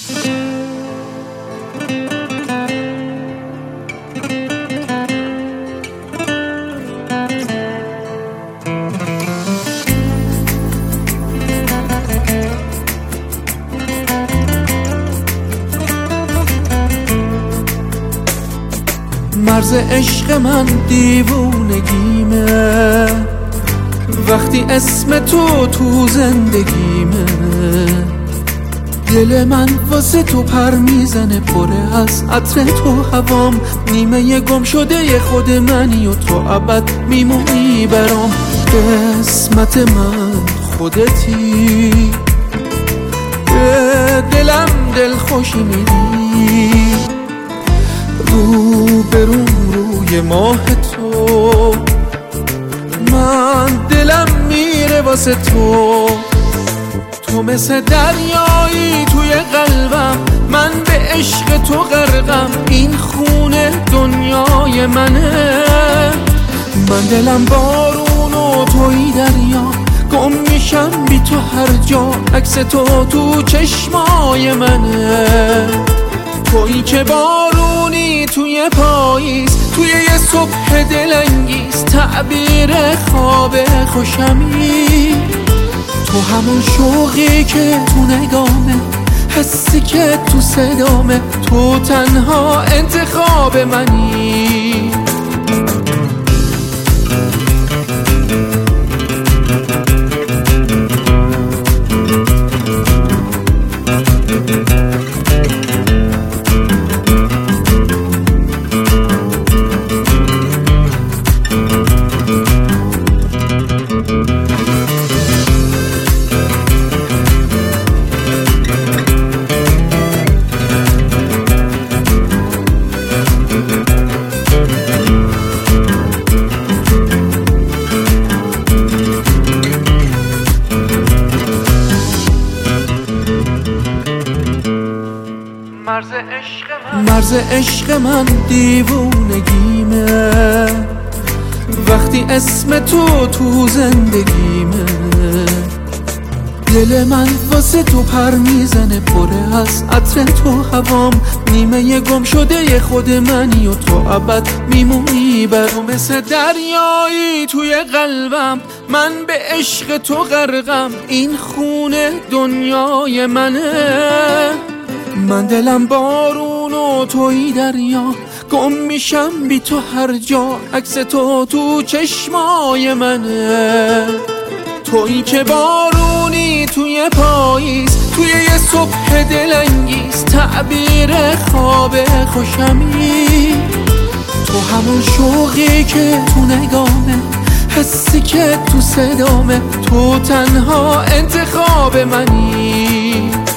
مرز عشق من دیوونگیمه، وقتی اسم تو زندگیمه. دل من واسه تو پر میزنه، پره از عطر تو هوام. نیمه گم شده خود منی و تو ابد میمونی برام. قسمت من خودتی، به دلم دل خوشی میدی. روی ماه تو من دلم میره واسه تو. تو مثل دریایی توی قلبم، من به عشق تو غرقم. این خونه دنیای منه، من دلم بارون و توی دریا. گم میشم بی تو هر جا، عکس تو چشمای منه. تویی که بارونی توی پاییز، توی یه صبح دلانگیز. تعبیر خواب خوشمی، تو همون شوقی که تو نگامه، حسی که تو صدامه. تو تنها انتخاب منی. مرز عشق من دیوونگیمه، وقتی اسم تو زندگیمه. دل من واسه تو پر میزنه، پره از عطر تو هوام. نیمه گم شده خود منی و تو ابد میمونی برام. مثل دریایی توی قلبم، من به عشق تو غرقم. این خونه دنیای منه، من دلم بارون و توی دریا. گم میشم بی تو هر جا، عکس تو چشمای منه. تویی که بارونی توی پاییز، توی یه صبح دلانگیز. تعبیر خواب خوشمی، تو همون شوقی که تو نگامه، حسی که تو صدامه. تو تنها انتخاب منی.